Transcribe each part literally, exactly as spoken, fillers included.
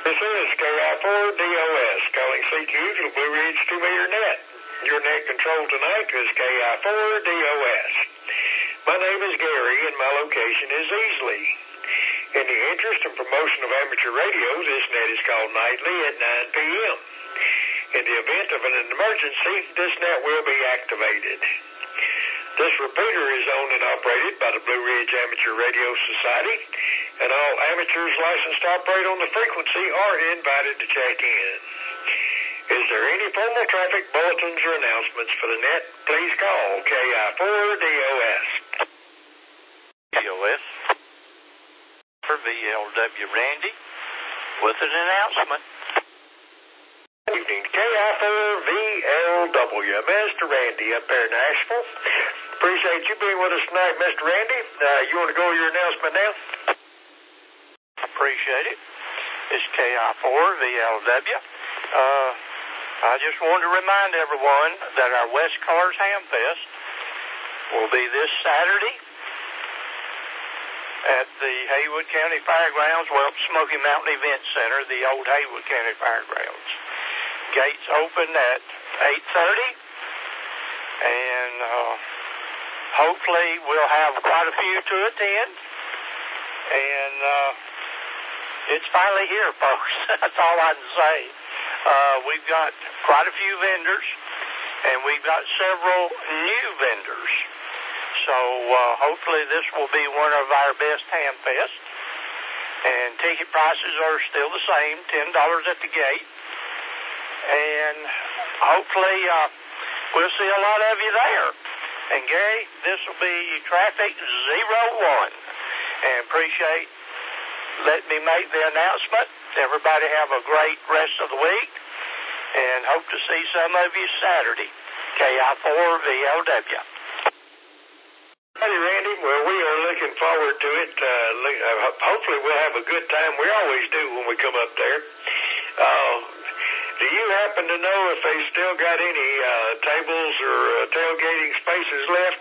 This is K I four D O S calling C Q to the Blue Ridge two meter net. Your net control tonight is K I four D O S. My name is Gary and my location is Easley. In the interest and promotion of amateur radio, this net is called nightly at nine p m In the event of an emergency, this net will be activated. This repeater is owned and operated by the Blue Ridge Amateur Radio Society, and all amateurs licensed to operate on the frequency are invited to check in. Is there any formal traffic bulletins or announcements for the net? Please call K I four D O S. D O S for V L W Randy with an announcement. Good evening, K I four V L W, Mister Randy up there in Nashville. Appreciate you being with us tonight, Mister Randy. Uh, you want to go with your announcement now? Appreciate it. It's K I four V L W. Uh, I just want to remind everyone that our West Cars Hamfest will be this Saturday at the Haywood County Fairgrounds, well, Smoky Mountain Event Center, the old Haywood County Fairgrounds. Gates open at eight thirty, and uh, hopefully we'll have quite a few to attend. And uh, it's finally here, folks. That's all I can say. Uh, we've got quite a few vendors, and we've got several new vendors. So uh, hopefully this will be one of our best Hamfests. And ticket prices are still the same, ten dollars at the gate. And hopefully uh, we'll see a lot of you there. And Gary, this will be traffic zero one. And appreciate letting me make the announcement. Everybody have a great rest of the week. And hope to see some of you Saturday. K I four V L W. Hey, Randy. Well, we are looking forward to it. Uh, look, uh, hopefully we'll have a good time. We always do when we come up there. Uh, Do you happen to know if they still got any uh, tables or uh, tailgating spaces left?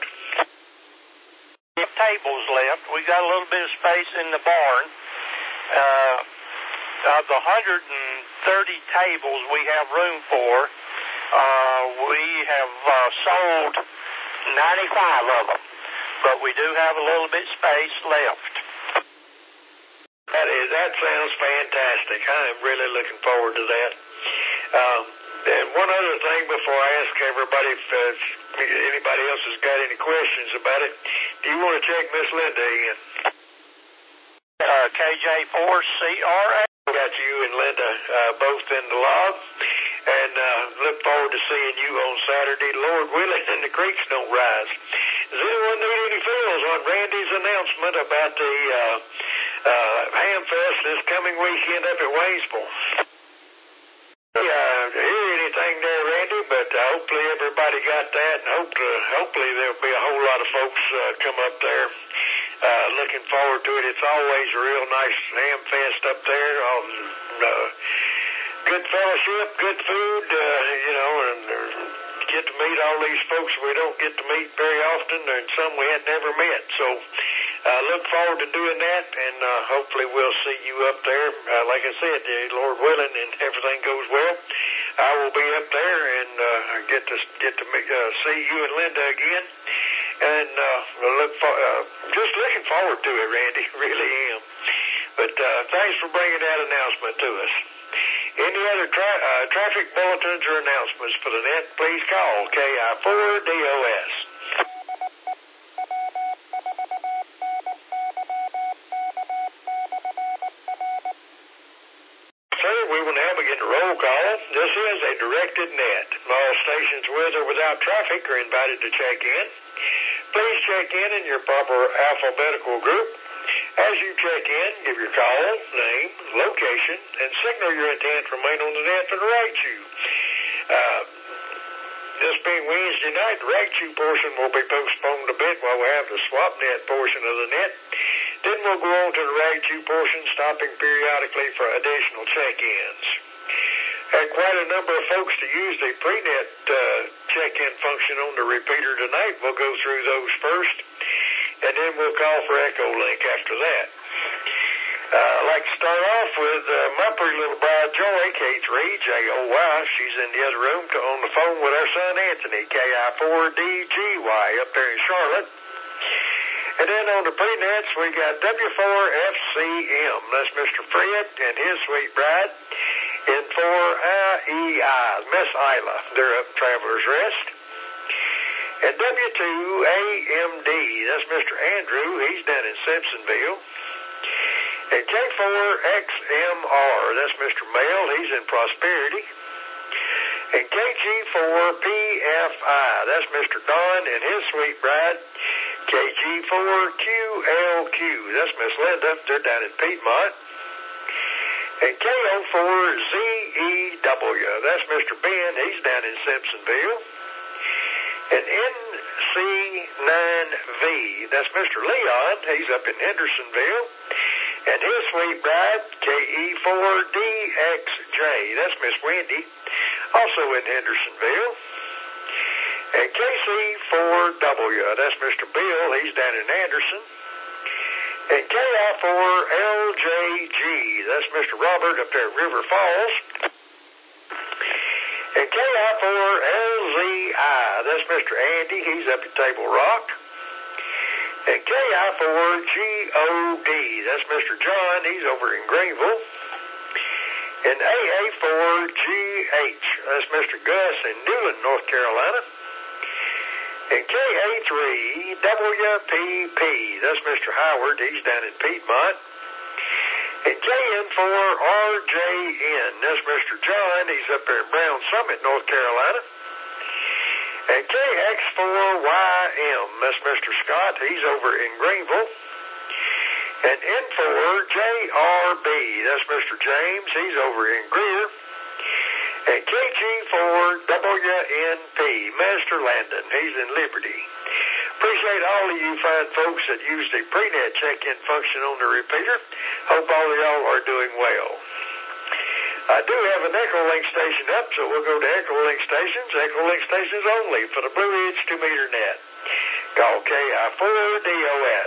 Tables left. We got a little bit of space in the barn. Uh, of the one hundred thirty tables we have room for, uh, we have uh, sold ninety-five of them, but we do have a little bit space left. That is, that sounds fantastic. I am really looking forward to that. Um, and one other thing before I ask everybody if, uh, if anybody else has got any questions about it, do you want to check Miss Linda in? Uh, K J four C R A. Got you and Linda uh, both in the log, and uh, look forward to seeing you on Saturday, Lord willing, and the creeks don't rise. Does anyone need any fills on Randy's announcement about the uh, uh, Hamfest this coming weekend up at Waynesville? Uh, hear anything there, Randy, but uh, hopefully everybody got that, and hope to, hopefully there'll be a whole lot of folks uh, come up there. Uh, looking forward to it. It's always a real nice ham fest up there. Um, uh, good fellowship, good food, uh, you know, and uh, get to meet all these folks we don't get to meet very often, and some we had never met. So uh, look forward to doing that, and uh, hopefully we'll see you up there. Uh, like I said, uh, Lord willing, and everything goes well, I will be up there and uh, get to get to meet, uh, see you and Linda again. And uh, look for, uh, just looking forward to it, Randy. Really am. But uh, thanks for bringing that announcement to us. Any other tra- uh, traffic bulletins or announcements for the net, please call K I four D O S. Sir, we will now begin the roll call. This is a directed net. All stations with or without traffic are invited to check in. Please check in in your proper alphabetical group. As you check in, give your call, name, location, and signal your intent to remain on the net for the right you. Uh, this being Wednesday night, the right you portion will be postponed a bit while we have the swap net portion of the net. Then we'll go on to the right you portion, stopping periodically for additional check-ins. Had quite a number of folks to use the pre-net uh, check-in function on the repeater tonight. We'll go through those first, and then we'll call for Echo Link after that. Uh, I'd like to start off with uh, my pretty little bride, Joy, K three, J O Y. She's in the other room on the phone with our son, Anthony, K I four D G Y, up there in Charlotte. And then on the pre-nets, we got W four F C M. That's Mister Fred and his sweet bride. In four I E I, Miss Isla. They're up Traveler's Rest. And W two A M D, that's Mister Andrew. He's down in Simpsonville. And K four X M R, that's Mister Mel. He's in Prosperity. And K G four P F I, that's Mister Don and his sweet bride. K G four Q L Q, that's Miss Linda. They're down in Piedmont. And K O four Z E W, that's Mister Ben. He's down in Simpsonville. And N C nine V, that's Mister Leon. He's up in Hendersonville. And his sweet bride, K E four D X J, that's Miss Wendy, also in Hendersonville. And K C four W, that's Mister Bill. He's down in Anderson. And K I four L J G, that's Mister Robert up there at River Falls. And K I four L Z I, that's Mister Andy, he's up at Table Rock. And K I four G O D, that's Mister John, he's over in Greenville. And A A four G H, that's Mister Gus in Newland, North Carolina. And K A three W P P, that's Mister Howard, he's down in Piedmont. And K N four R J N, that's Mister John, he's up there in Brown Summit, North Carolina. And K X four Y M, that's Mister Scott, he's over in Greenville. And N four J R B, that's Mister James, he's over in Greer. And K G four W N P, Master Landon, he's in Liberty. Appreciate all of you fine folks that use the pre-net check-in function on the repeater. Hope all of y'all are doing well. I do have an Echolink station up, so we'll go to Echolink stations. Echolink stations only for the Blue Ridge two meter net. Call K I four D O S.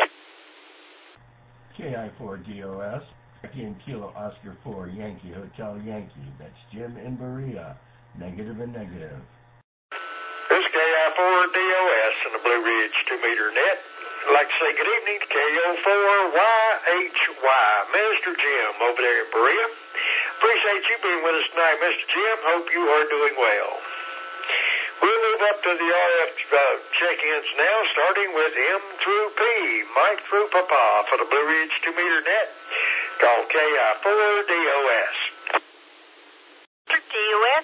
K I four D O S. In Kilo Oscar four Yankee Hotel Yankee. That's Jim in Berea. Negative and negative. This is K I four D O S in the Blue Ridge two meter net. I'd like to say good evening to K O four Y H Y, Mister Jim over there in Berea. Appreciate you being with us tonight, Mister Jim. Hope you are doing well. We'll move up to the R F uh, check-ins now, starting with M through P, Mike through Papa for the Blue Ridge two meter net. Call K I four D O S. D O S.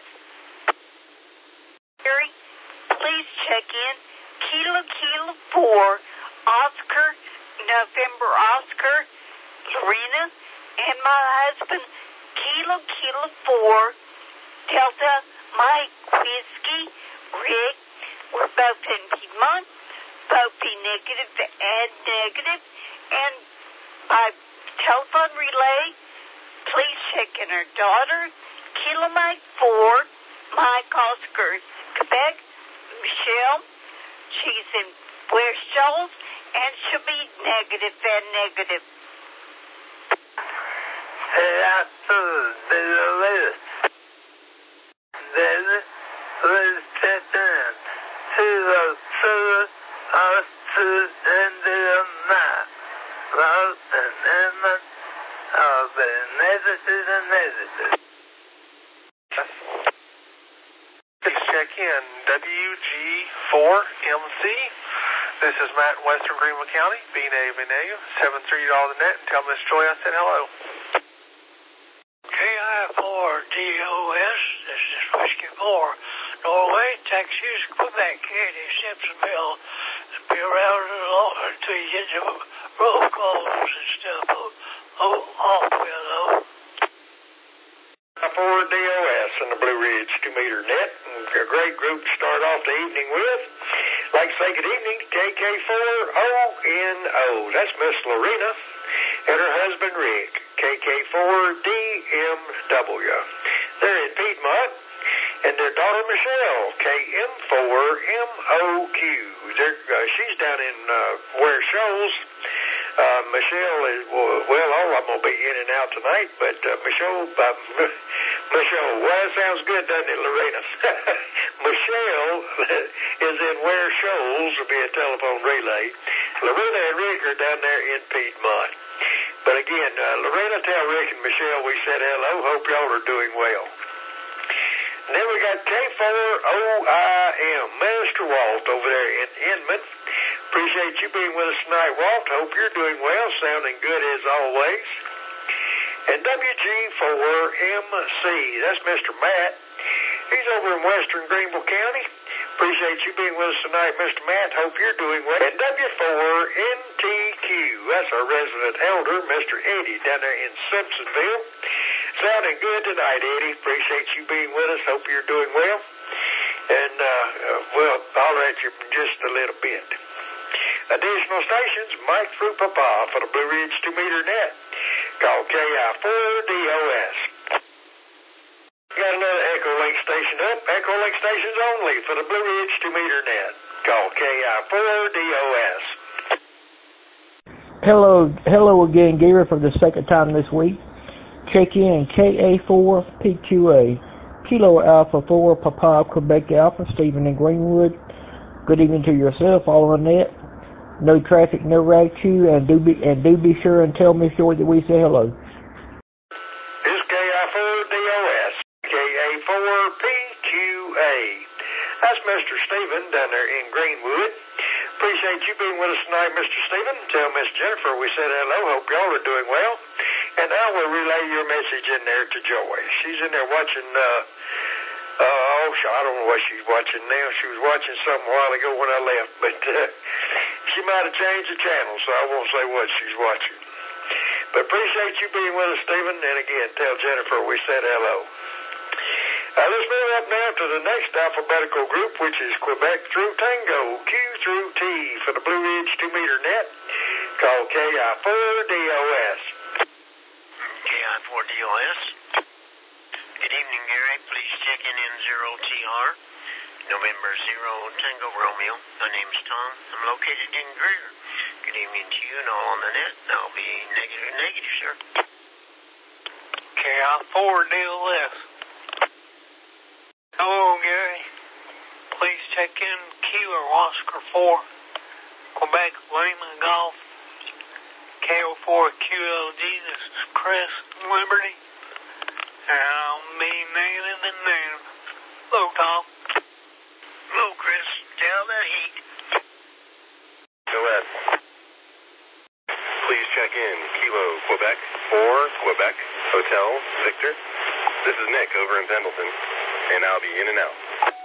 Gary, please check in Kilo Kilo four, Oscar, November Oscar, Lorena, and my husband, Kilo Kilo four, Delta, Mike, Whiskey, Rick. We're both in Piedmont, both be negative and negative, and by telephone relay, please check in our daughter, Kilo Mike four, Mike Oscar, Quebec, Michelle. She's in West Shoals, and she'll be negative and negative. Then let's check in to the seven of two in the night. Love and Emma of the negative and negative. Please check in W G four M C. This is Matt in Western Greenville County, B negative and negative, seven three all the net, and tell Miss Joy I said hello. K I four D O S, this is Whiskey four, Norway, Texas, Quebec, Katy, Simpsonville, and be around a lot until you get to roll calls and stuff. Oh, oh, oh, hello. four D O S in the Blue Ridge two meter net. And a great group to start off the evening with. Like to say good evening to K K four O N O. That's Miss Lorena and her husband Rick, K K four D M W. They're in Piedmont. And their daughter Michelle, K M four M O Q. They're, uh, she's down in uh, Ware Shoals. Uh, Michelle is, well, all of them will be in and out tonight, but uh, Michelle, uh, Michelle, well, that sounds good, doesn't it, Lorena? Michelle is in Ware Shoals, will be a telephone relay. Lorena and Rick are down there in Piedmont. But again, uh, Lorena, tell Rick and Michelle we said hello. Hope y'all are doing well. And then we got K four O I M, Minister Walt over there in Inman. Appreciate you being with us tonight, Walt. Hope you're doing well, sounding good as always. And W G four M C, that's Mister Matt. He's over in western Greenville County. Appreciate you being with us tonight, Mister Matt. Hope you're doing well. And W four N T Q, that's our resident elder, Mister Eddie, down there in Simpsonville. Sounding good tonight, Eddie. Appreciate you being with us. Hope you're doing well. And, uh, uh well, I'll let you in just a little bit. Additional stations, Mike through Papa for the Blue Ridge two meter net. Call K I four D O S. Got another Echo Link station up. Echo Link stations only for the Blue Ridge two meter net. Call K I four D O S. Hello, hello again, Gary, for the second time this week. Check in K A four P Q A, Kilo Alpha four, Papa, Quebec Alpha, Stephen and Greenwood. Good evening to yourself, all on net. No traffic, no rag queue, and do be and do be sure and tell Miss Joy that we say hello. This is K I four D O S, K A four P Q A. That's Mister Stephen down there in Greenwood. Appreciate you being with us tonight, Mister Stephen. Tell Miss Jennifer we said hello. Hope y'all are doing well. And I will relay your message in there to Joy. She's in there watching, uh, uh, oh, I don't know what she's watching now. She was watching something a while ago when I left, but uh, she might have changed the channel, so I won't say what she's watching. But appreciate you being with us, Stephen. And again, tell Jennifer we said hello. Uh, let's move up now to the next alphabetical group, which is Quebec through Tango, Q through T for the Blue Ridge two meter net. Call K I four D O S. K I four D O S. Good evening, Gary. Please check in in zero T R, November zero Tango Romeo. My name's Tom. I'm located in Greer. Good evening to you and all on the net. I'll be negative, negative, sir. K I four D O S. Hello, Gary. Please check in Kilo Oscar four, Quebec Lima Golf, K O four Q L G. This is Chris Liberty. And I'll be negative and negative. Hello, Tom. Hello, Chris. Tell the heat. Go ahead. Please check in Kilo Quebec four, Quebec Hotel Victor. This is Nick over in Pendleton, and I'll be in and out.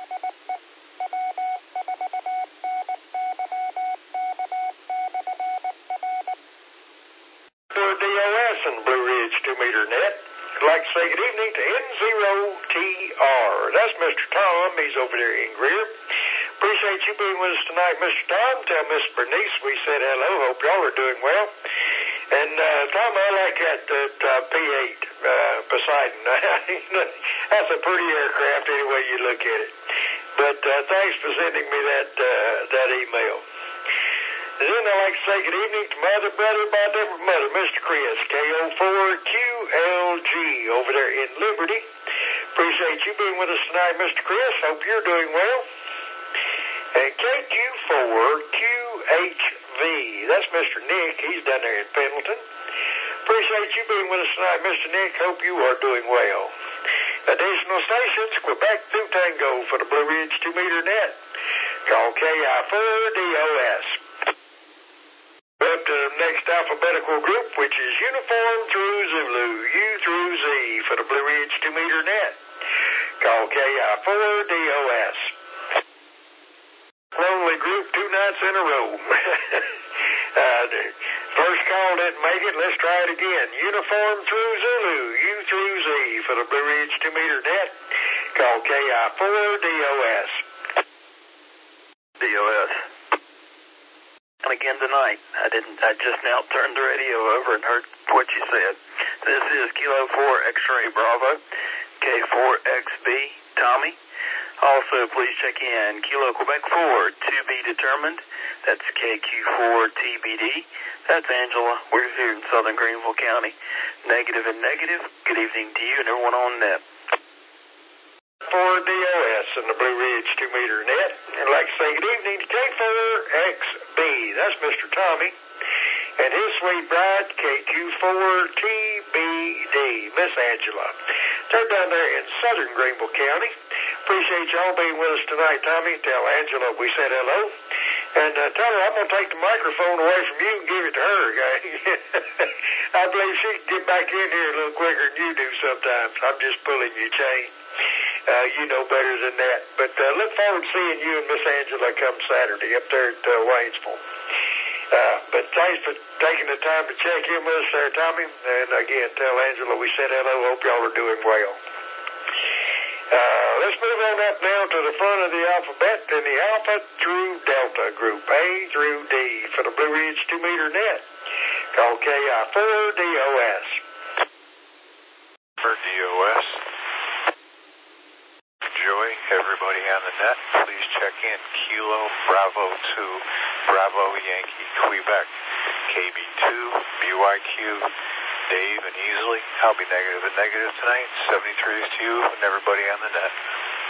For D O S and Blue Ridge two meter net, I'd like to say good evening to N zero T R. That's Mister Tom. He's over there in Greer. Appreciate you being with us tonight, Mister Tom. Tell Miss Bernice we said hello. Hope y'all are doing well. And, uh, Tom, I like that, that uh, P eight, uh, Poseidon. That's a pretty aircraft any way you look at it. But uh, thanks for sending me that uh, that email. And then I'd like to say good evening to my other brother by a different mother, Mister Chris, K O four Q L G over there in Liberty. Appreciate you being with us tonight, Mister Chris. Hope you're doing well. And K Q four Q H V, that's Mister Nick. He's down there in Pendleton. Appreciate you being with us tonight, Mister Nick. Hope you are doing well. Additional stations, Quebec through Tango for the Blue Ridge two meter net. Call K I four D O S. Up to the next alphabetical group, which is Uniform through Zulu, U through Z for the Blue Ridge two meter net. Call K I four D O S. Lonely group two nights in a row. uh, first call didn't make it. Let's try it again. Uniform through Zulu, U through Z for the Blue Ridge two meter net. Call K I four D O S. D O S. And again tonight, I didn't. I just now turned the radio over and heard what you said. This is Kilo four X-Ray Bravo, K four X B Tommy. Also, please check in Kilo Quebec four, to be determined, That's K Q four T B D. That's Angela. We're here in southern Greenville County. Negative and negative. Good evening to you and everyone on net. four D O S in the Blue Ridge two meter net. And I'd like to say good evening to K four X B. That's Mister Tommy. And his sweet bride, K Q four T B D, Miss Angela. They're down there in southern Greenville County. Appreciate y'all being with us tonight, Tommy. Tell Angela we said hello. And uh, tell her I'm going to take the microphone away from you and give it to her. I believe she can get back in here a little quicker than you do sometimes. I'm just pulling your chain. Uh, you know better than that. But uh, look forward to seeing you and Miss Angela come Saturday up there at uh, Waynesville. Uh, but thanks for taking the time to check in with us there, Tommy. And again, tell Angela we said hello. Hope y'all are doing well. Uh, let's move on up now to the front of the alphabet in the Alpha through Delta group, A through D, for the Blue Ridge two meter net. Call K I four D O S. For D O S. Joey, everybody on the net, please check in Kilo Bravo two, Bravo Yankee, Quebec, K B two, B Y Q, Dave and Easley. I'll be negative and negative tonight. seventy-threes to you and everybody on the net.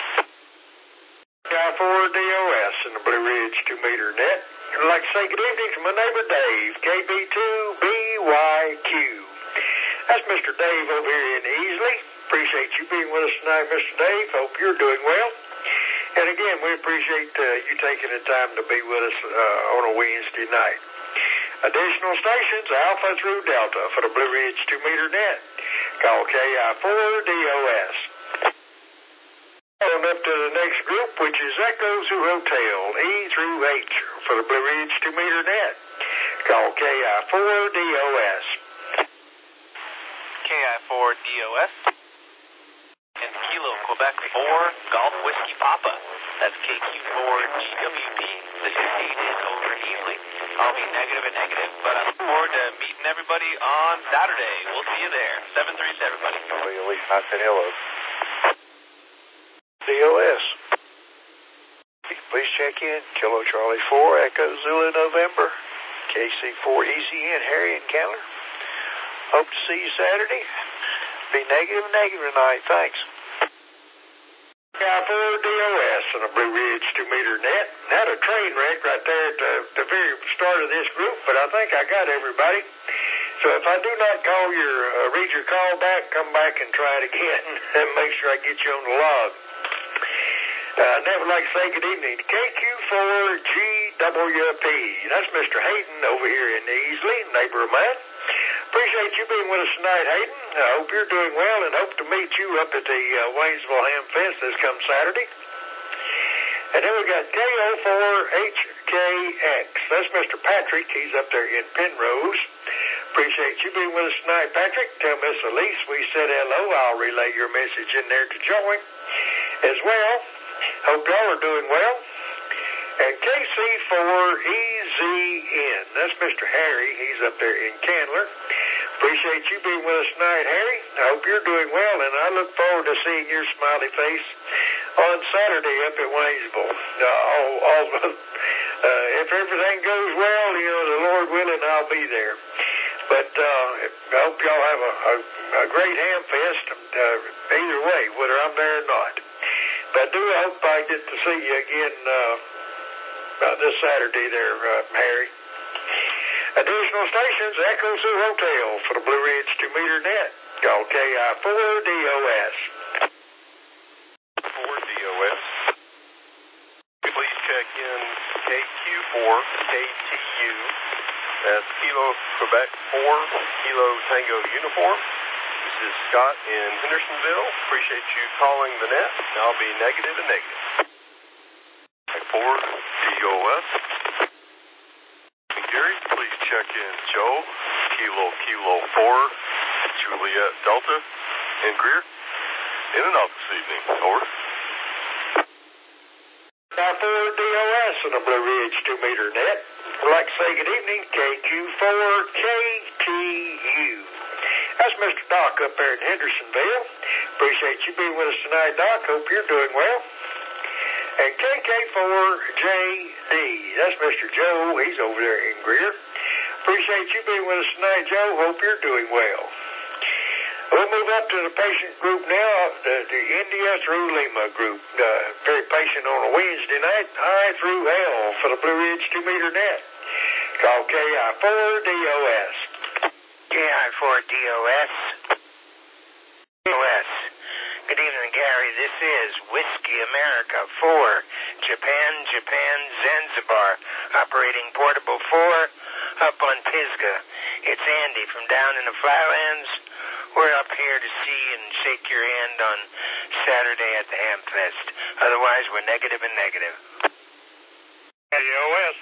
K I four D O S in the Blue Ridge two meter net. I'd like to say good evening to my neighbor Dave, K B two B Y Q. That's Mister Dave over here in Easley. Appreciate you being with us tonight, Mister Dave. Hope you're doing well. And again, we appreciate uh, you taking the time to be with us uh, on a Wednesday night. Additional stations, Alpha through Delta for the Blue Ridge two meter net. Call K I four D O S. On up to the next group, which is Echo Zoo Hotel, E through H for the Blue Ridge two meter net. Call K I four D O S. K I four D O S. And Kilo Quebec four Golf Whiskey Papa. That's K Q four G W P. This is Hayden over in Easley. I'll be negative and negative, but I look forward to meeting everybody on Saturday. We'll see you there. seven threes to everybody. Well, at least I said hello. D O S. Please check in Kilo Charlie four Echo Zulu November, K C four E C N Harry and Keller. Hope to see you Saturday. Be negative and negative tonight. Thanks. K I four D O S on a Blue Ridge two meter net. Had a train wreck right there at the, the very start of this group, but I think I got everybody. So if I do not call your, uh, read your call back, come back and try it again and make sure I get you on the log. Uh, never like to say good evening to K Q four G W P. That's Mister Hayden over here in Easley, neighbor of mine. Appreciate you being with us tonight, Hayden. I hope you're doing well and hope to meet you up at the uh, Waynesville Ham Fest this come Saturday. And then we got K O four H K X. That's Mister Patrick. He's up there in Penrose. Appreciate you being with us tonight, Patrick. Tell Miss Elise we said hello. I'll relay your message in there to Joey as well. Hope y'all are doing well. And K C four E Z N. That's Mister Harry. He's up there in Candler. Appreciate you being with us tonight, Harry. I hope you're doing well, and I look forward to seeing your smiley face on Saturday up at Waynesville. Uh, all, all, uh, if everything goes well, you know, the Lord willing, I'll be there. But uh, I hope y'all have a, a, a great ham fest uh, either way, whether I'm there or not. But I do hope I get to see you again uh, uh, this Saturday there, uh, Harry. Additional stations, Echo Zoo Hotel for the Blue Ridge two meter net. Call K I four D O S. four D O S. Please check in K Q four K T U. That's Kilo Quebec four, Kilo Tango Uniform. This is Scott in Hendersonville. Appreciate you calling the net. I'll be negative and negative. four D O S. Gary, please check in Joe, Kilo Kilo four, Juliet Delta, and Greer. In and out this evening. Over. Now four D O S on the Blue Ridge two meter net. I'd like to say good evening, K Q four K T U. That's Mister Doc up there in Hendersonville. Appreciate you being with us tonight, Doc. Hope you're doing well. And K K four J D, that's Mister Joe. He's over there in Greer. Appreciate you being with us tonight, Joe. Hope you're doing well. We'll move up to the patient group now, the, the India through Lima group. Uh, very patient on a Wednesday night. I through L for the Blue Ridge two meter net. Call K I four D O S. K I four D O S. D O S. Good evening, Gary. This is Whiskey America four, Japan, Japan, Zanzibar, operating Portable four up on Pisgah. It's Andy from down in the Flatlands. We're up here to see and shake your hand on Saturday at the Hamfest. Otherwise, we're negative and negative. D O S.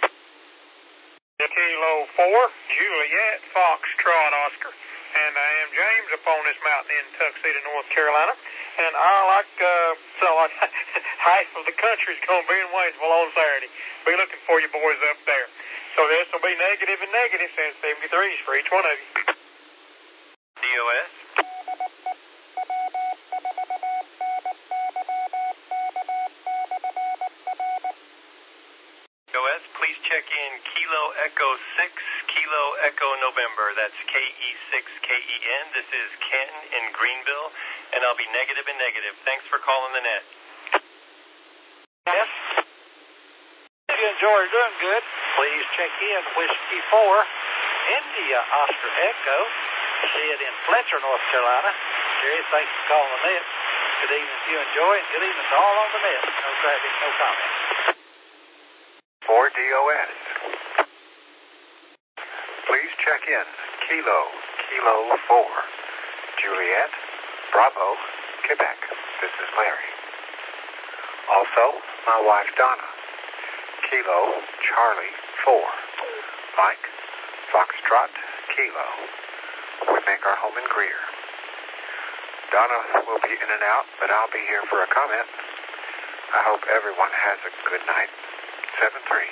Kilo four, Juliet, Foxtrot, Oscar. And I am James up on this mountain in Tuxedo, North Carolina. And I like, uh, so like, half of the country's going to be in Waynesville on Saturday. Be looking for you boys up there. So this will be negative and negative since seventy-threes for each one of you. D O S. D O S, please check in Kilo Echo six, Kilo Echo November. That's K E six K E N. This is Ken in Greenville, and I'll be negative and negative. Thanks for calling the net. Yes. If you enjoy doing good, please check in Whiskey four, India Oscar Echo. See it in Fletcher, North Carolina. Jerry, thanks for calling the net. Good evening if you enjoy, and good evening to all on the net. No traffic, no comment. four D O S. Please check in Kilo, Kilo four, Juliet, Bravo, Quebec. This is Larry. Also, my wife Donna. Kilo, Charlie, four. Mike, Foxtrot, Kilo. We make our home in Greer. Donna will be in and out, but I'll be here for a comment. I hope everyone has a good night. seven three.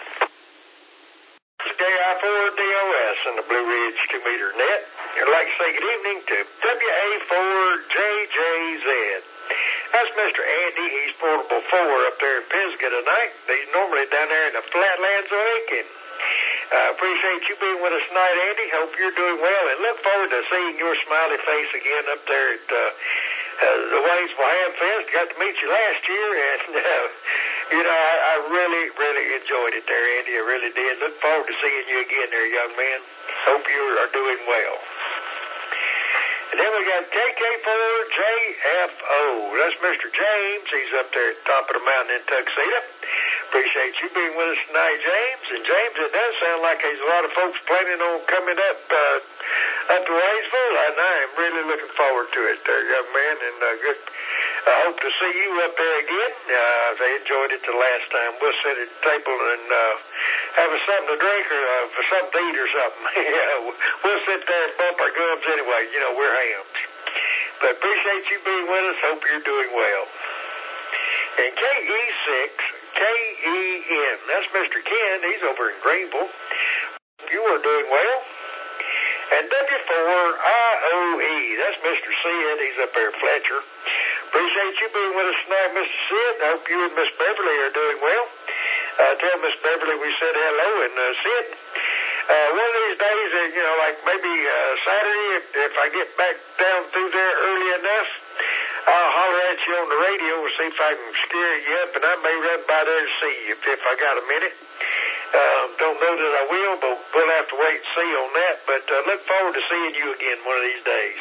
K I four D O S and the Blue Ridge two meter net. I'd like to say good evening to W A four J J Z. That's Mister Andy. He's Portable four up there in Pisgah tonight. He's normally down there in the Flatlands of Aiken. I uh, appreciate you being with us tonight, Andy. Hope you're doing well, and look forward to seeing your smiley face again up there at uh, uh, the Waynesville Hamfest. Got to meet you last year, and uh, you know I, I really, really enjoyed it there, Andy. I really did. Look forward to seeing you again there, young man. Hope you are doing well. And then we got K K four J F O. That's Mister James. He's up there at the top of the mountain in Tuxedo. Appreciate you being with us tonight, James. And James, it does sound like there's a lot of folks planning on coming up uh, up to Waynesville, and I am really looking forward to it there, young man. And uh, good. I hope to see you up there again. Uh, I enjoyed it the last time. We'll sit at the table and uh, have a something to drink or uh, something to eat or something. Yeah, we'll sit there and bump our gums anyway. You know, we're hams. But appreciate you being with us. Hope you're doing well. And K E six K E N, that's Mister Ken. He's over in Greenville. You are doing well. And W four I O E, that's Mister Sid. He's up there at Fletcher. Appreciate you being with us tonight, Mister Sid. I hope you and Miss Beverly are doing well. Uh, tell Miss Beverly we said hello. And uh, Sid, uh, one of these days, uh, you know, like maybe uh, Saturday, if, if I get back down through there early enough, I'll holler at you on the radio and see if I can scare you up, and I may run by there to see you if, if I got a minute. Uh, don't know that I will, but we'll have to wait and see on that. But uh, look forward to seeing you again one of these days.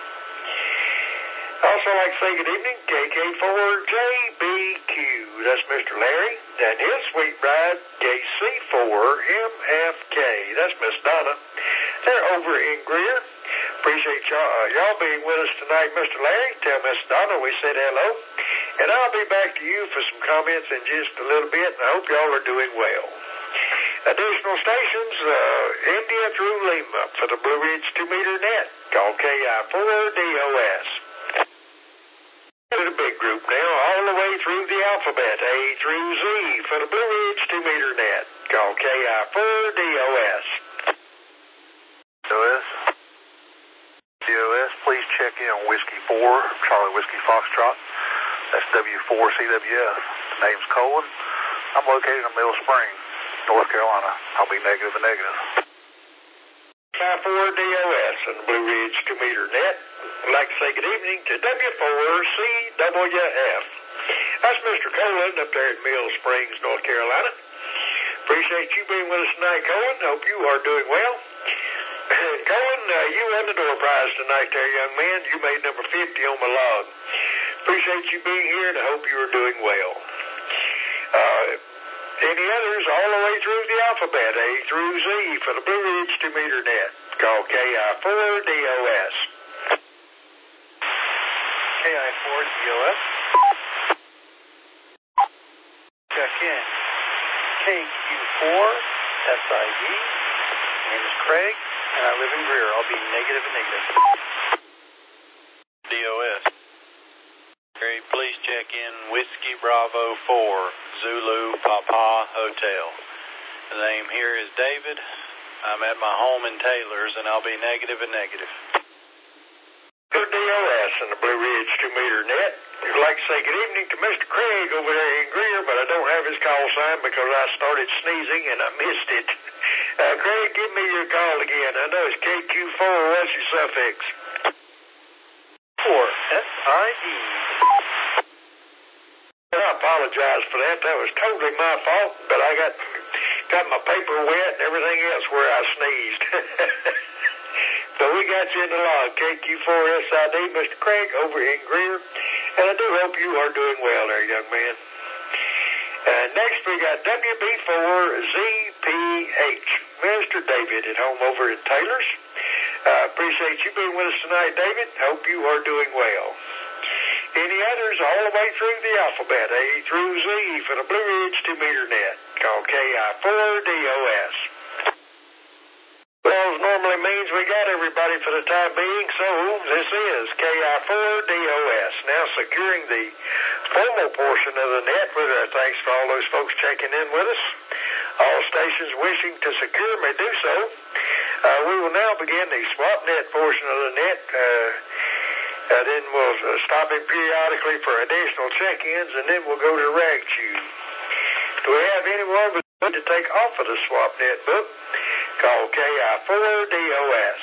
Also like to say good evening, K K four J B Q. That's Mister Larry. And his sweet bride, K C four M F K. That's Miss Donna. They're over in Greer. Appreciate y'all, uh, y'all being with us tonight, Mister Larry. Tell Miss Donna we said hello. And I'll be back to you for some comments in just a little bit, and I hope y'all are doing well. Additional stations, uh, India through Lima for the Blue Ridge two meter net. Call K I four D O S. To the big group now, all the way through the alphabet, A through Z for the Blue Ridge two meter net. Call K I four D O S. D O S. D O S, please check in on Whiskey four, Charlie Whiskey Foxtrot. That's W four C W S. Name's Colin. I'm located in Mill Springs, North Carolina. I'll be negative and negative. five four D O S and Blue Ridge two meter net. I'd like to say good evening to W four C W F. That's Mister Colin up there at Mill Springs, North Carolina. Appreciate you being with us tonight, Colin. Hope you are doing well. Colin, uh, you won the door prize tonight there, young man. You made number fifty on my log. Appreciate you being here and I hope you are doing well. Uh, any others all the way through the alphabet, A through Z for the Blue Ridge two meter net. Call K I four D O S. K I four D O S. Check in. K Q four S I D. My name is Craig, and I live in Greer. I'll be negative and negative. D O S. Gary, please check in Whiskey Bravo four, Zulu Papa Hotel. The name here is David. I'm at my home in Taylor's, and I'll be negative and negative. Good D O S and the Blue Ridge two meter net. I'd like to say good evening to Mister Craig over there in Greer, but I don't have his call sign because I started sneezing and I missed it. Uh, Craig, give me your call again. I know it's K Q four. What's your suffix? four S I D. I apologize for that. That was totally my fault, but I got got my paper wet and everything else where I sneezed. But we got you in the log, K Q four S I D, Mister Craig over in Greer, and I do hope you are doing well there, young man. Uh, next we got W B four Z P H, Mister David at home over in Taylor's. Uh, appreciate you being with us tonight, David. Hope you are doing well. Any others all the way through the alphabet, A through Z for the Blue Ridge two meter net. Call K I four D O S. Well, as normally means we got everybody for the time being, so this is K I four D O S. Now securing the formal portion of the net with our thanks for all those folks checking in with us. All stations wishing to secure may do so. Uh, we will now begin the swap net portion of the net. Uh, uh, then we'll uh, stop it periodically for additional check-ins, and then we'll go to rag chew. Do we have anyone who would to take off of the swap net book? Call K I four D O S.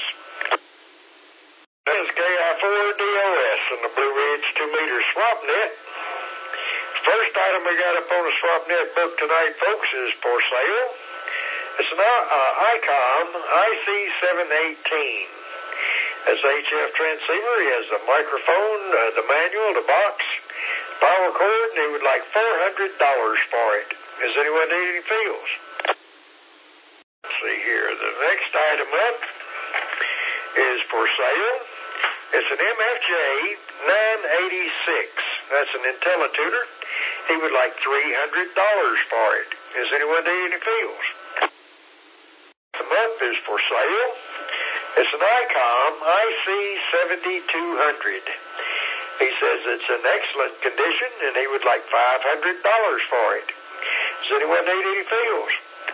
This is K I four D O S and the Blue Ridge two meter swap net. First item we got up on the swap net book tonight, folks, is for sale. It's an uh, ICOM I C seven eighteen. It's a H F transceiver. He has the microphone, uh, the manual, the box, power cord, and he would like four hundred dollars for it. Does anyone need any feels? Let's see here. The next item up is for sale. It's an M F J nine eighty-six. That's an IntelliTutor. He would like three hundred dollars for it. Does anyone need any feels? The month is for sale. It's an ICOM I C seventy-two hundred. He says it's in excellent condition and he would like five hundred dollars for it. Does anyone need any feels?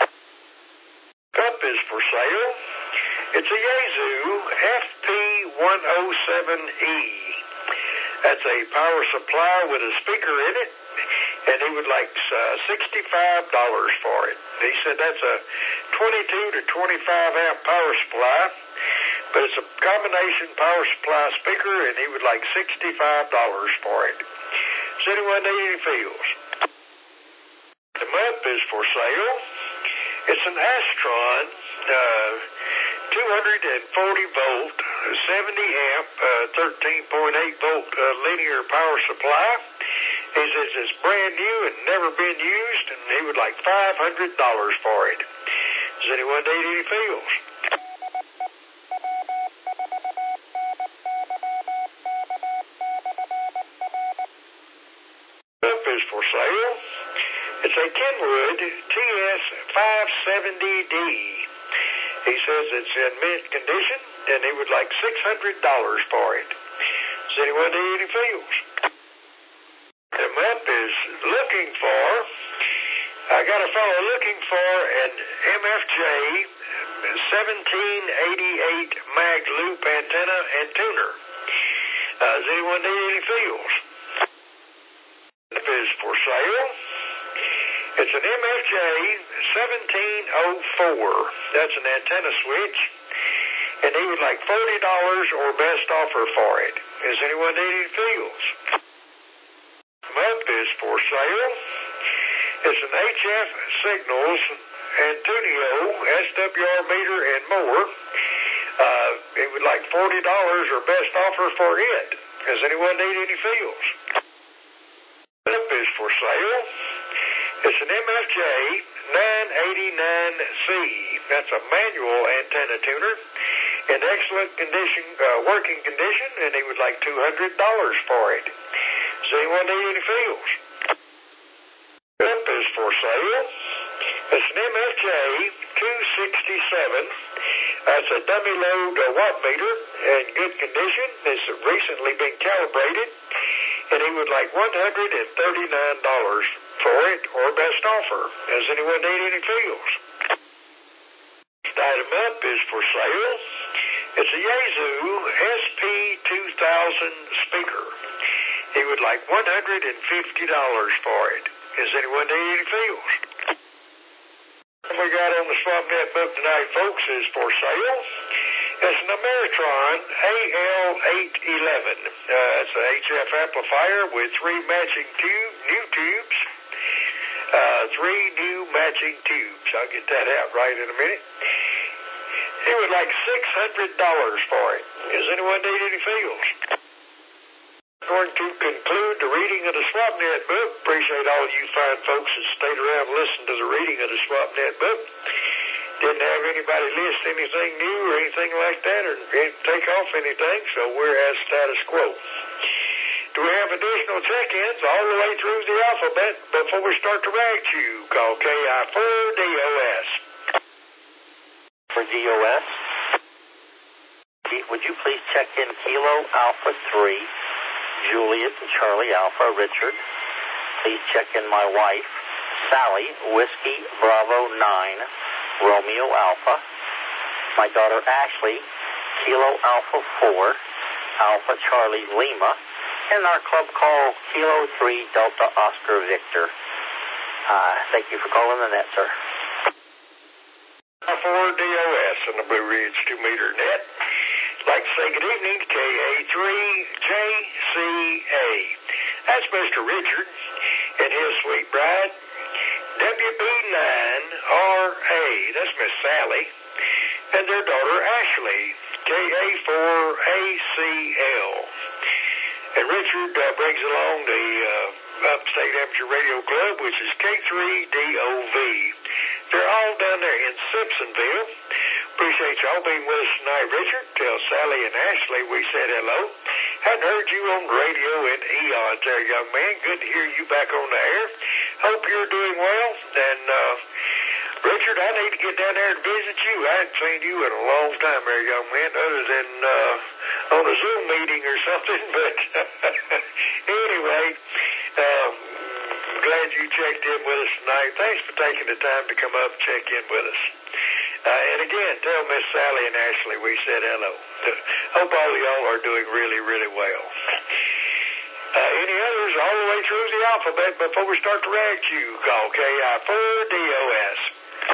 Cup is for sale. It's a Yaesu F P one oh seven E. That's a power supply with a speaker in it, and he would like uh, sixty-five dollars for it. He said that's a twenty-two to twenty-five amp power supply, but it's a combination power supply speaker, and he would like sixty-five dollars for it. Does anyone need any feels? The map is for sale. It's an Astron uh, two hundred forty volt, seventy amp, uh, thirteen point eight volt uh, linear power supply. He says it's brand new and never been used, and he would like five hundred dollars for it. Does anyone need any feels? Up is for sale. It's a Kenwood T S five seventy D. He says it's in mint condition, and he would like six hundred dollars for it. Does anyone need any feels? The map is looking for, I got a fellow looking for an M F J seventeen eighty-eight mag loop antenna and tuner. Uh, does anyone need any feels? is for sale. It's an M F J seventeen oh four. That's an antenna switch. And he would like forty dollars or best offer for it. Is anyone needing fields? Up is for sale. It's an H F Signals Antonio S W R meter and more. Uh, he would like forty dollars or best offer for it. Does anyone need any fields? Up is for sale. It's an M F J nine eighty-nine C. That's a manual antenna tuner in excellent condition, uh, working condition, and he would like two hundred dollars for it. Does anyone need any fields? Up is for sale. It's an M F J two sixty-seven. That's a dummy load uh, watt meter in good condition. It's recently been calibrated, and he would like one hundred thirty-nine dollars for it or best offer. Does anyone need any fields? Item up is for sale. It's a Yaesu S P two thousand speaker. He would like one hundred fifty dollars for it. Does anyone need any fields? What we got on the SwapNet book tonight, folks, is for sale. It's an Ameritron A L eight eleven. Uh, it's an H F amplifier with three matching tube, new tubes. Uh, three new matching tubes. I'll get that out right in a minute. He would like six hundred dollars for it. Does anyone need any fields? Going to conclude the reading of the SwapNet book. Appreciate all you fine folks that stayed around and listened to the reading of the SwapNet book. Didn't have anybody list anything new or anything like that or take off anything, so we're as status quo. Do we have additional check-ins all the way through the alphabet before we start to rag chew? Call K I four D O S. For D O S, would you please check in Kilo Alpha three, Juliet Charlie Alpha Richard. Please check in my wife, Sally Whiskey Bravo nine, Romeo Alpha. My daughter Ashley, Kilo Alpha four, Alpha Charlie Lima. And our club call, Kilo three Delta Oscar Victor. Uh, thank you for calling the net, sir. four D O S on the Blue Ridge two meter net. I'd like to say good evening to K A three J C A. That's Mister Richard and his sweet bride. W B nine R A. That's Miss Sally. And their daughter Ashley. K A four A C L. And Richard uh, brings along the uh, Upstate Amateur Radio Club, which is K three D O V. They're all down there in Simpsonville. Appreciate y'all being with us tonight, Richard. Tell Sally and Ashley we said hello. Hadn't heard you on the radio in eons there, young man. Good to hear you back on the air. Hope you're doing well. And, uh, Richard, I need to get down there and visit you. I hadn't seen you in a long time there, young man, other than uh, on a Zoom meeting or something. But anyway, um, glad you checked in with us tonight. Thanks for taking the time to come up and check in with us. Uh, and again, tell Miss Sally and Ashley we said hello. Hope all of y'all are doing really, really well. Uh, any others all the way through the alphabet before we start to rag you? Call K I four D O S.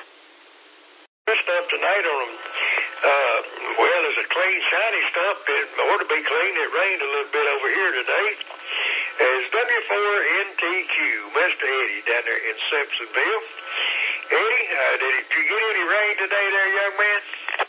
Stuff tonight on them. Uh, well, there's a clean, shiny stump. It ought to be clean. It rained a little bit over here today. There's W four N T Q, Mister Eddie down there in Simpsonville. Eddie, uh, did you get any rain today there, young man?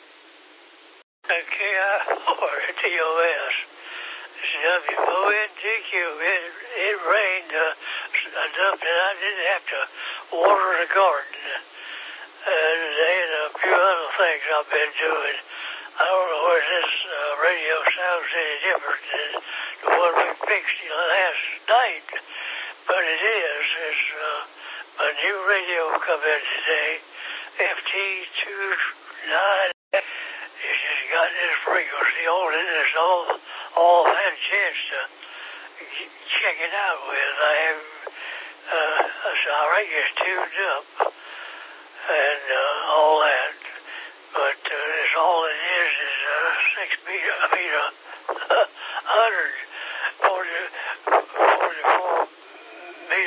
K I four D O S. It's W four N T Q. It, it rained uh, enough that I didn't have to water the garden. Uh, today and a few other things I've been doing. I don't know whether this uh, radio sounds any different than the one we fixed last night, but it is. It's uh, a new radio come in today, F T twenty-nine. It's just got this frequency on it. It's all, all I've had a chance to check it out with. I have, uh, so I think it's tuned up. And uh, all that, but uh, this all it is is uh, six meter, I mean, uh, one hundred forty-four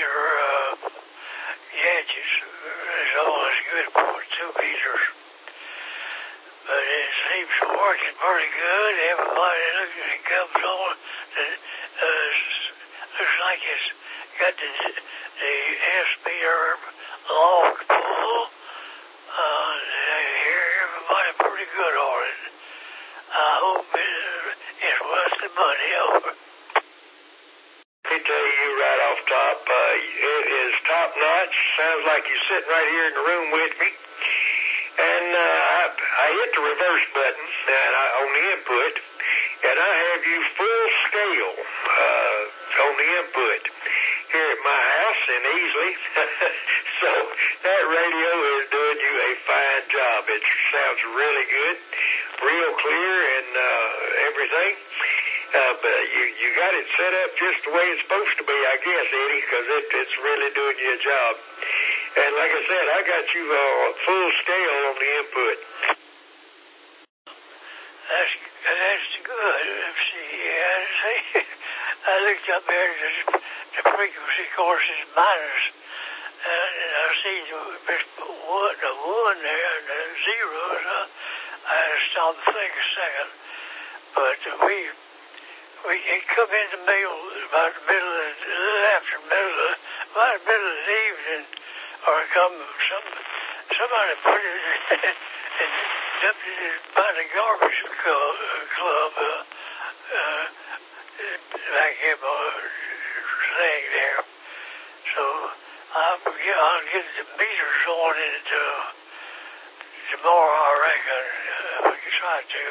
two meters. But it seems to be working pretty good. Everybody looks at it comes on. Uh, looks like it's got the, the S meter log pull. Uh, I hear everybody pretty good on it. I hope it, it's worth the money over. Let me tell you right off top, uh, it is top notch. Sounds like you're sitting right here in the room with me. And uh, I, I hit the reverse button and I, on the input, and I have you full scale uh, on the input here at my house in Easley. So that radio is doing you a fine job. It sounds really good, real clear and uh, everything. Uh, but you, you got it set up just the way it's supposed to be, I guess, Eddie, because it, it's really doing you a job. And like I said, I got you uh, full scale on the input. That's, that's good. Let's see, yeah, see, I looked up there, the, the frequency course is minus, and, and I see the, one, the one there and the zeros. Uh, I had to stop and think a second. But we... We it come in the middle, about the middle of the, after the middle of, about the middle of the evening, or come some somebody put it and dumped it by the garbage club, club uh, uh, back in my thing there. So I'll get, I'll get the meters on it uh, tomorrow, I reckon. Uh, we can try to.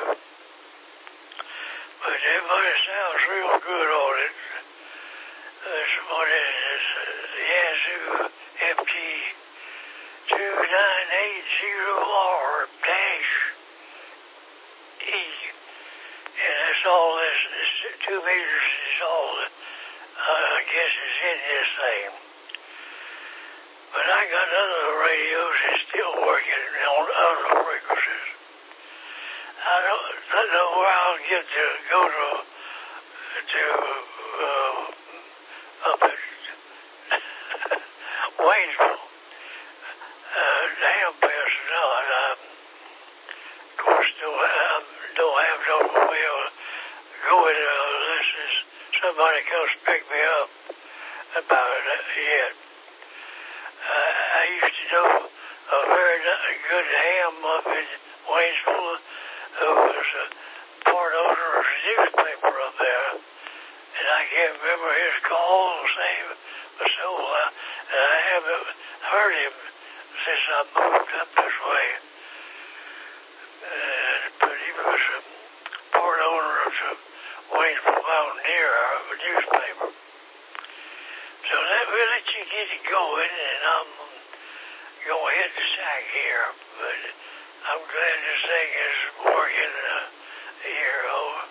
But everybody sounds real good on it. This one is the Yazoo M T two nine eight zero R dash E. And that's all this, this two meters is all that uh, I guess is in this thing. But I got other radios that's still working on other frequencies. I don't, I don't know where I'll get to go to, to uh, up at Waynesville. Uh, damn best not. I, of course, don't have, don't have no way of going uh, unless somebody comes pick me up about it yet. Uh, I used to know a very good ham up in Waynesville who was a part owner of a newspaper up there, and I can't remember his call, same but so uh, and I haven't heard him since I moved up this way. Uh, but he was a part owner of the Waynesville Mountaineer newspaper. So let me let you get it going, and I'm going to hit the sack here, but I'm glad this thing is working uh, here, over.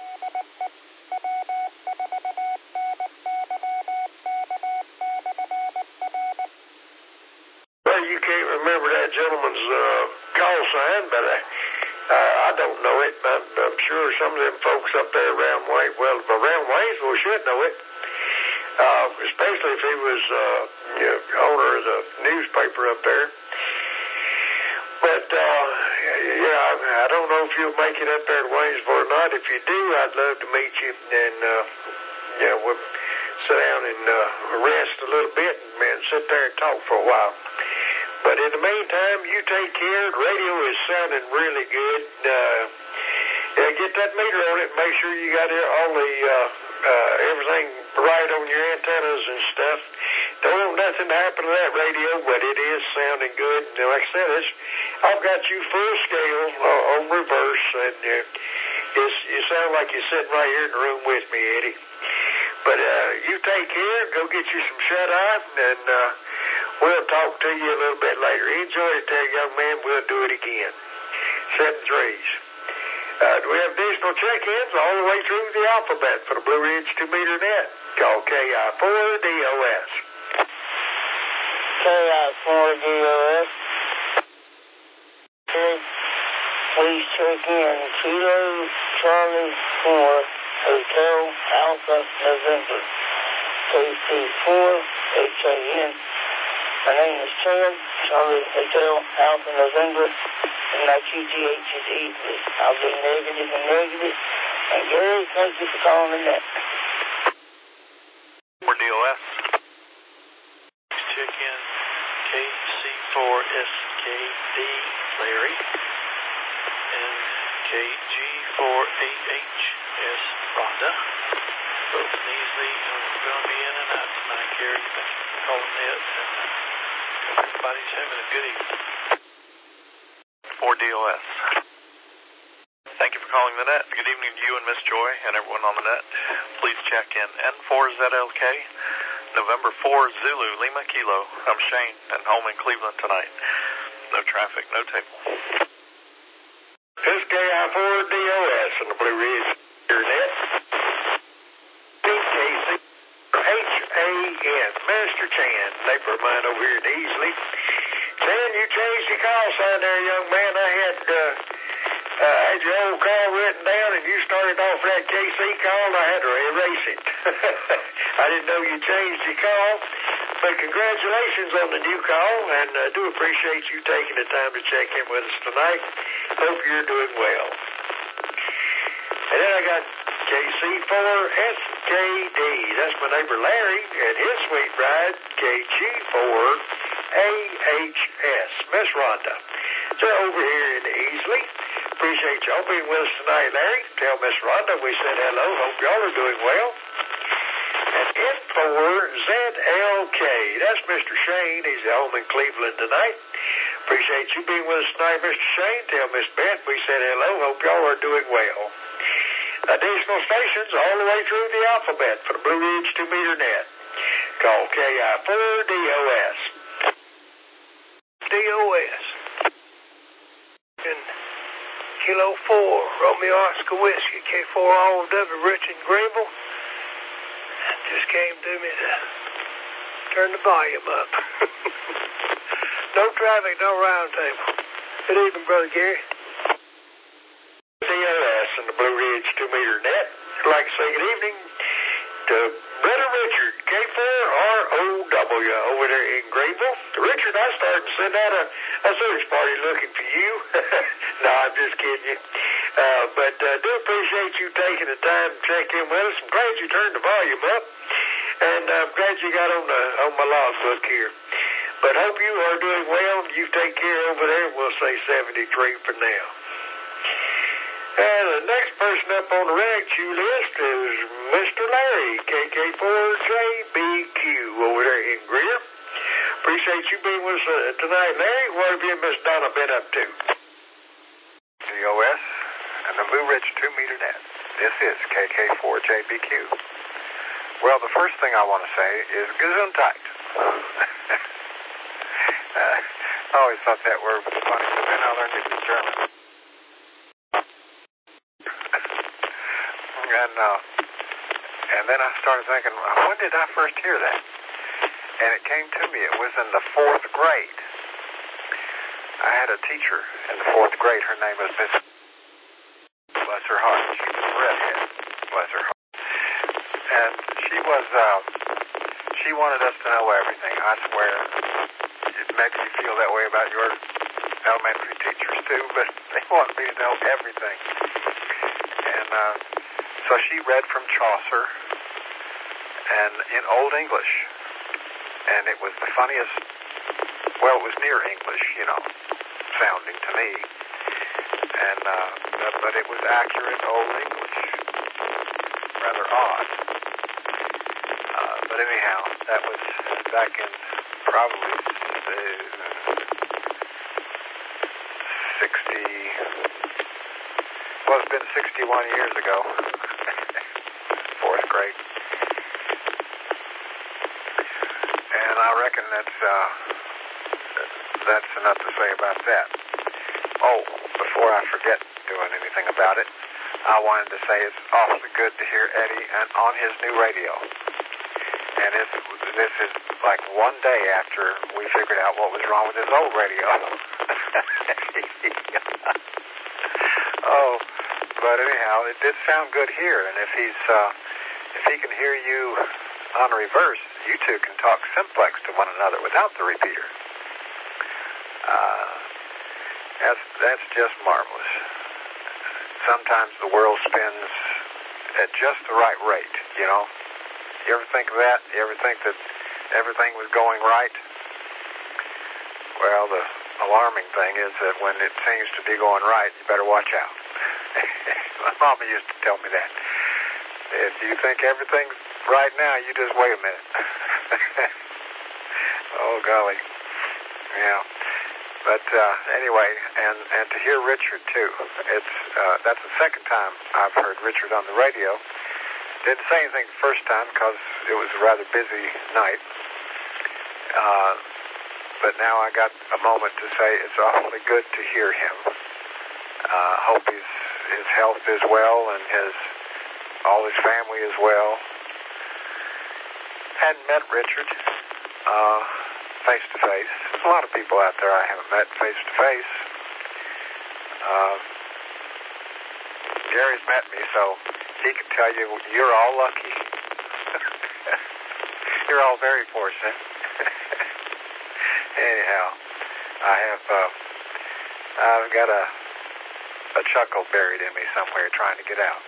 Well, you can't remember that gentleman's uh, call sign, but I, uh, I don't know it. I'm, I'm sure some of them folks up there around Wayne, well, around Waynesville should know it, uh, especially if he was uh, you know, owner of the newspaper up there. But, uh, yeah, I, I don't know if you'll make it up there to Waynesville or not. If you do, I'd love to meet you, and, uh, you know, we'll sit down and uh, rest a little bit and, and sit there and talk for a while. But in the meantime, you take care. The radio is sounding really good. Uh, yeah, get that meter on it and make sure you got all the, uh, uh, everything right on your antennas and stuff. Don't want nothing to happen to that radio, but it is sounding good. And like I said, it's, I've got you full scale uh, on reverse, and uh, it's, you sound like you're sitting right here in the room with me, Eddie. But uh, you take care, go get you some shut-eye, and uh, we'll talk to you a little bit later. Enjoy it there, young man. We'll do it again. Seven threes. Uh, do we have additional check-ins all the way through the alphabet for the Blue Ridge two meter net? Call K I four D O S. K I four D O S. Please check in Kilo Charlie four Hotel Alpha November. K C four H A N. My name is Ted, Charlie Hotel, Alpha November, and my Q T H is easy. I'll be negative and negative. And Gary, thank you for calling the net. four D O S. Check in K C four S K D, Larry, and K G four eight H S, Rhonda. Both Neasley are going to be in and out tonight, Gary. Thank you for calling it, and uh, everybody's having a good evening. four D O S. Thank you for calling the net. Good evening to you and Miss Joy and everyone on the net. Please check in N four Z L K, November four Zulu, Lima Kilo. I'm Shane and home in Cleveland tonight. No traffic, no table. This K I four D O S in the Blue Ridge Internet. P K C H A N, Master Chan, neighbor of mine over here in Easley. Chan, you changed your call sign there, young man. I had uh, uh, had your old call written down, and you started off that K C call, and I had to erase it. I didn't know you changed your call, but congratulations on the new call, and I uh, do appreciate you taking the time to check in with us tonight. Hope you're doing well. And then I got K C four S K D. That's my neighbor Larry and his sweet bride, K G four A H S, Miss Rhonda. They're over here in Easley. Appreciate y'all being with us tonight, Larry. Tell Miss Rhonda we said hello. Hope y'all are doing well. And N four Z L K. That's Mister Shane. He's at home in Cleveland tonight. Appreciate you being with us tonight, Mister Shane. Tell Miss Beth we said hello. Hope y'all are doing well. Additional stations all the way through the alphabet for the Blue Ridge two meter net. Call K I four D O S. D O S. And Kilo four, Romeo Oscar Whiskey, K four R W, Richard Greenville. Just came to me to turn the volume up. No traffic, no round table. Good evening, Brother Gary. D O S and the Blue Ridge two meter net. I'd like to say good evening to Brother Richard, K four R O W, over there in Greenville. Richard, I started to send out a, a search party looking for you. No, I'm just kidding you. Uh, but uh, do appreciate you taking the time to check in with us. I'm glad you turned the volume up, and I'm glad you got on the on my logbook here. But hope you are doing well. You take care over there. We'll say seventy-three for now. And the next person up on the rag queue list is Mister Larry, K K four J B Q, over there in Greer. Appreciate you being with us uh, tonight, Larry. What have you and Miss Donna been up to? D O S and the Blue Ridge two meter net. This is K K four J B Q. Well, the first thing I want to say is Gesundheit. uh, I always thought that word was funny, but then I learned it was German. And uh, and then I started thinking, when did I first hear that? And it came to me, it was in the fourth grade. I had a teacher in the fourth grade. Her name was Miss, bless her heart. She was a redhead, bless her heart. And she was, uh, she wanted us to know everything. I swear, it makes you feel that way about your elementary teachers too, but they want me to know everything. And uh, so she read from Chaucer and in Old English. And it was the funniest, well, it was near English, you know, sounding to me. And, uh, but it was accurate Old English. Rather odd. Uh, but anyhow, that was back in probably uh, sixty, well, it's been sixty-one years ago. Fourth grade. And I reckon that's, uh, that's enough to say about that. Oh, before I forget doing anything about it, I wanted to say it's awfully good to hear Eddie and on his new radio. And it's, this is like one day after we figured out what was wrong with his old radio. Oh, but anyhow, it did sound good here. And if he's, uh, if he can hear you on reverse, you two can talk simplex to one another without the repeater. Uh, that's, that's just marvelous. Sometimes the world spins at just the right rate, you know. You ever think of that? You ever think that everything was going right? Well, the alarming thing is that when it seems to be going right, you better watch out. My mama used to tell me that. If you think everything's right now, you just wait a minute. Oh, golly. Yeah. But uh, anyway, and, and to hear Richard, too. It's uh, that's the second time I've heard Richard on the radio. Didn't say anything the first time because it was a rather busy night. Uh, but now I got a moment to say it's awfully good to hear him. Uh, hope his, his health is well and his all his family is well. Hadn't met Richard uh, face to face. There's a lot of people out there I haven't met face to face. Uh, Gary's met me, so he can tell you you're all lucky. You're all very fortunate. Anyhow, I have uh, I've got a a chuckle buried in me somewhere trying to get out.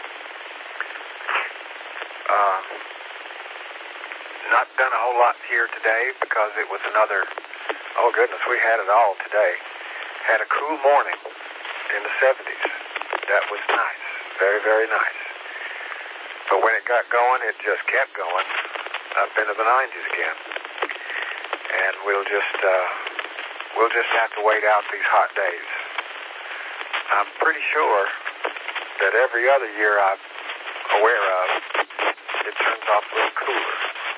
Uh, not done a whole lot here today because it was another, oh goodness, we had it all today. Had a cool morning in the seventies. That was nice. Very, very nice. But when it got going, it just kept going up into the nineties again. And we'll just, uh, we'll just have to wait out these hot days. I'm pretty sure that every other year I'm aware of, it turns off a little cooler.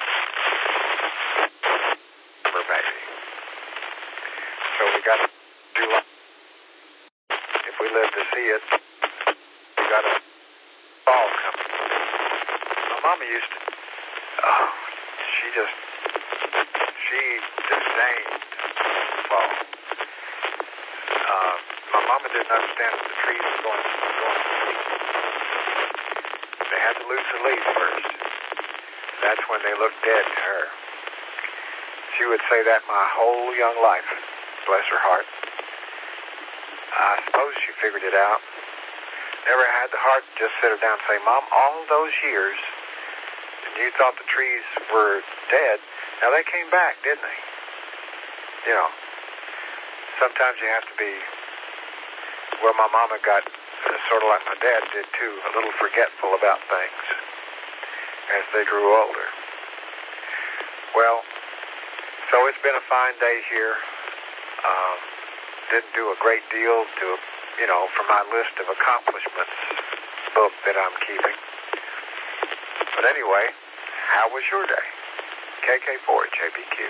Or maybe. So we got to do like, if we live to see it, we got a fall coming. My mama used to, oh, she just, she disdained fall. Uh, my mama didn't understand that the trees were going, going to sleep. They had to lose the leaf first. That's when they looked dead to her. She would say that my whole young life, bless her heart. I suppose she figured it out. Never had the heart to just sit her down and say, Mom, all those years, and you thought the trees were dead. Now, they came back, didn't they? You know, sometimes you have to be, well, my mama got uh, sort of like my dad did, too, a little forgetful about things as they grew older. Well, so it's been a fine day here. Um, didn't do a great deal to, you know, for my list of accomplishments book that I'm keeping. But anyway, how was your day? K K four J B Q.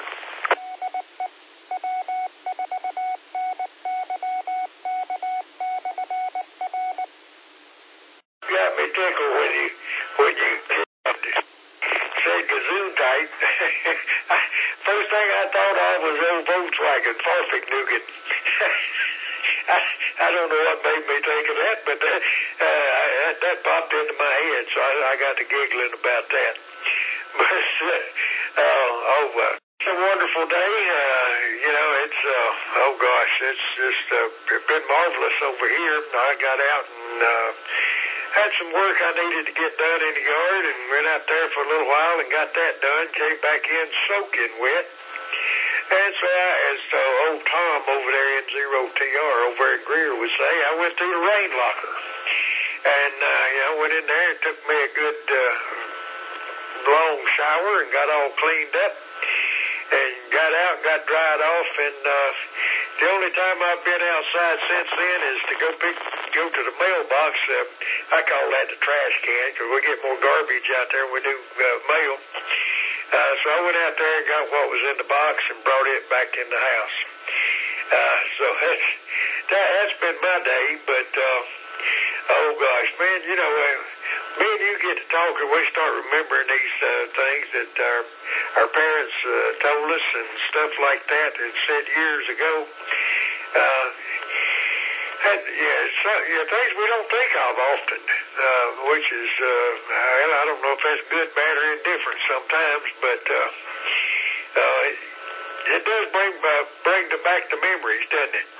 Got me tickled when you when you said Gesundheit. First thing I thought of was old Volkswagen Farfig Nougat. I, I don't know what made me think of that, but that, uh, that, that popped into my head, so I, I got to giggling about that. But, uh, oh, uh, it's a wonderful day. Uh, you know, it's, uh, oh gosh, it's just uh, been marvelous over here. I got out and uh, had some work I needed to get done in the yard and went out there for a little while and got that done. Came back in soaking wet. And so, I, as uh, old Tom over there in Zero T R over at Greer would say, I went through the rain locker. And, uh, you know, went in there and took me a good uh, long shower and got all cleaned up. And got out and got dried off. And uh, the only time I've been outside since then is to go pick, go to the mailbox. Uh, I call that the trash can because we get more garbage out there when we do uh, mail. Uh, so I went out there and got what was in the box and brought it back in the house. Uh, so that's, that, that's been my day, but, uh, oh gosh, man, you know, uh, me and you get to talking, we start remembering these uh, things that our, our parents uh, told us and stuff like that and said years ago. Uh, and, yeah, so, yeah, things we don't think of often, uh, which is, uh, well, I don't know if that's good, bad, or indifferent sometimes, but uh, uh, it does bring uh, bring the back the memories, doesn't it?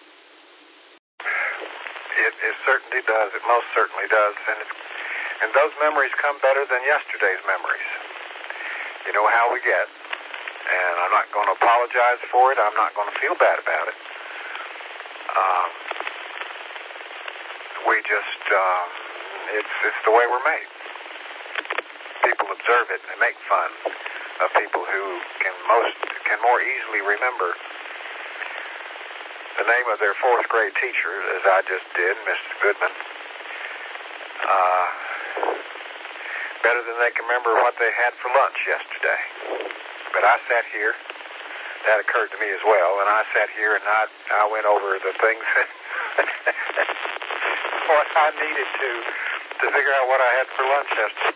It, it certainly does. It most certainly does. And, it, and those memories come better than yesterday's memories. You know how we get. And I'm not going to apologize for it. I'm not going to feel bad about it. Um, we just, um, it's, it's the way we're made. People observe it and make fun of people who can most, can more easily remember the name of their fourth grade teacher, as I just did, Missus Goodman, uh, better than they can remember what they had for lunch yesterday. But I sat here, that occurred to me as well, and I sat here and I, I went over the things that what I needed to to figure out what I had for lunch yesterday.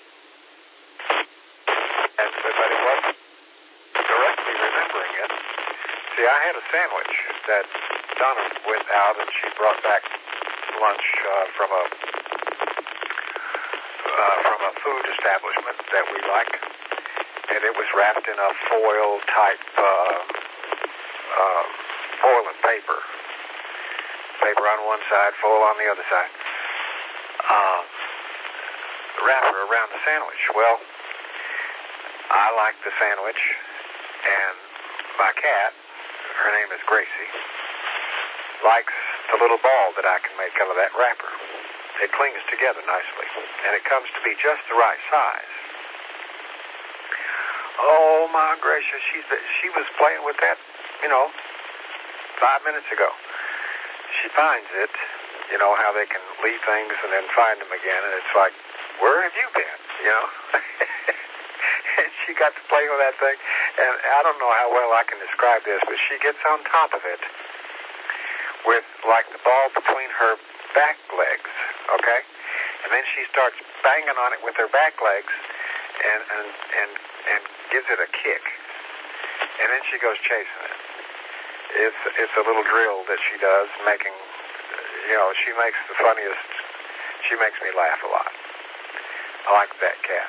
And, but it wasn't directly remembering it. See, I had a sandwich that Donna went out and she brought back lunch uh, from a uh, from a food establishment that we like, and it was wrapped in a foil type uh, uh, foil and paper, paper on one side, foil on the other side, uh, wrapper around the sandwich. Well, I like the sandwich, and my cat, her name is Gracie, likes the little ball that I can make out of that wrapper. It clings together nicely, and it comes to be just the right size. Oh, my gracious, she's, she was playing with that, you know, five minutes ago. She finds it, you know, how they can leave things and then find them again, and it's like, where have you been, you know? And she got to playing with that thing, and I don't know how well I can describe this, but she gets on top of it with, like, the ball between her back legs, okay? And then she starts banging on it with her back legs and, and, and, and gives it a kick. And then she goes chasing it. It's, it's a little drill that she does, making, you know, she makes the funniest, she makes me laugh a lot. I like that cat.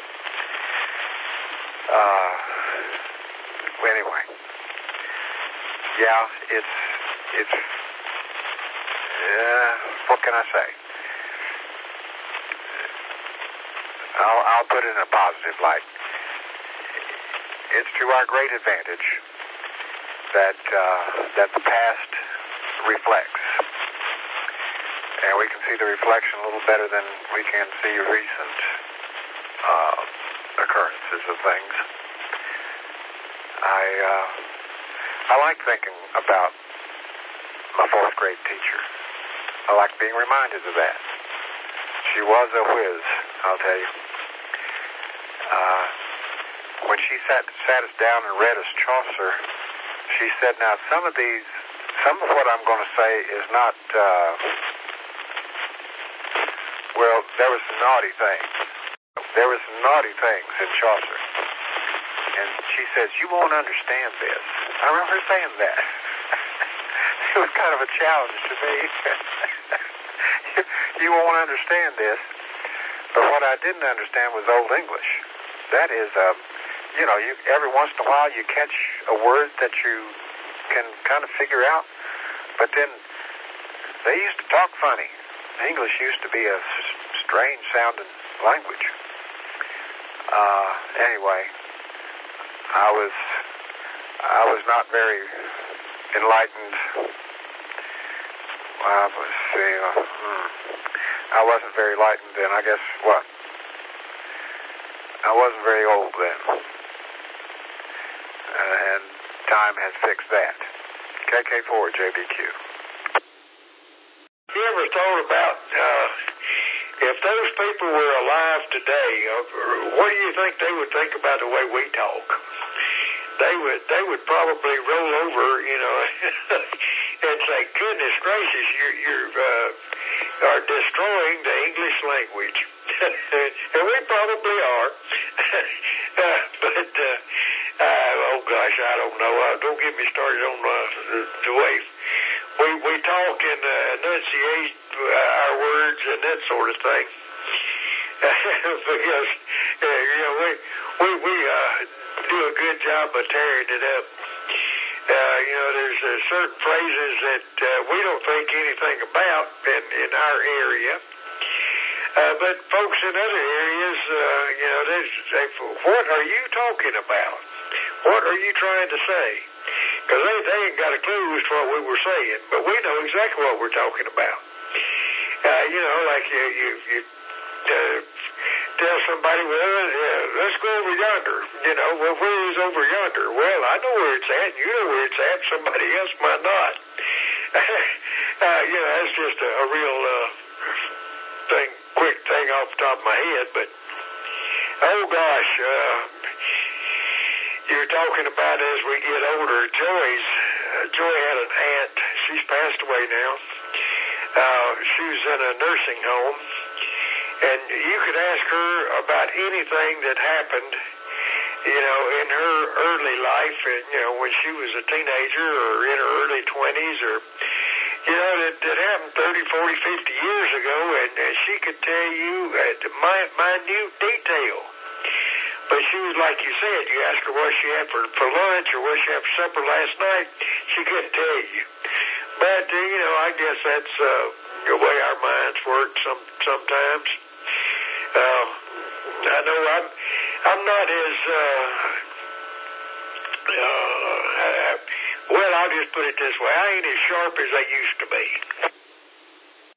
Uh, well, anyway, yeah, it's, it's, uh, what can I say? I'll, I'll put it in a positive light. It's to our great advantage that, uh, that the past reflects. And we can see the reflection a little better than we can see recent, uh, occurrences of things. I uh, I like thinking about my fourth grade teacher. I like being reminded of that. She was a whiz, I'll tell you. Uh, when she sat sat us down and read us Chaucer, she said, "Now some of these, some of what I'm going to say is not. Uh, well, there was some naughty things." There were some naughty things in Chaucer. And she says, "You won't understand this." I remember her saying that. It was kind of a challenge to me. You won't understand this. But what I didn't understand was Old English. That is, um, you know, you every once in a while you catch a word that you can kind of figure out. But then they used to talk funny. English used to be a strange sounding language. Uh, anyway, I was, I was not very enlightened. Uh, let's see, uh, hmm. I wasn't very enlightened then. I guess, what? I wasn't very old then. Uh, and time has fixed that. K K four, J B Q. You ever thought about, uh, if those people were alive today, what do you think they would think about the way we talk? They would they would probably roll over, you know, and say, "Goodness gracious, you're you're uh, are destroying the English language," and we probably are. uh, but uh, uh, oh gosh, I don't know. Uh, don't get me started on uh, the, the way we we talk and uh, enunciate our words and that sort of thing. Because uh, you know we we we uh, do a good job of tearing it up. you know, there's uh, certain phrases that uh, we don't think anything about in, in our area. Uh, but folks in other areas, uh, you know, they say, what are you talking about? What are you trying to say? Because they, they ain't got a clue as to what we were saying, but we know exactly what we're talking about. Uh, you know, like you, you, you uh, tell somebody, well, uh, let's go over yonder. You know, well, where is over yonder? Well, I know where it's at. You know where it's at. Somebody else might not. uh, you know, that's just a, a real uh, thing, quick thing off the top of my head. But, oh, gosh, uh, you're talking about as we get older. Joy's, uh, Joy had an aunt. She's passed away now. Uh, she was in a nursing home. And you could ask her about anything that happened, you know, in her early life, and, you know, when she was a teenager or in her early twenties, or, you know, that, that happened thirty, forty, fifty years ago, and, and she could tell you uh, minute detail. But she was, like you said, you ask her what she had for, for lunch or what she had for supper last night, she couldn't tell you. But, uh, you know, I guess that's uh, the way our minds work some, sometimes. Uh, I know I'm, I'm not as, uh, uh, well, I'll just put it this way. I ain't as sharp as I used to be.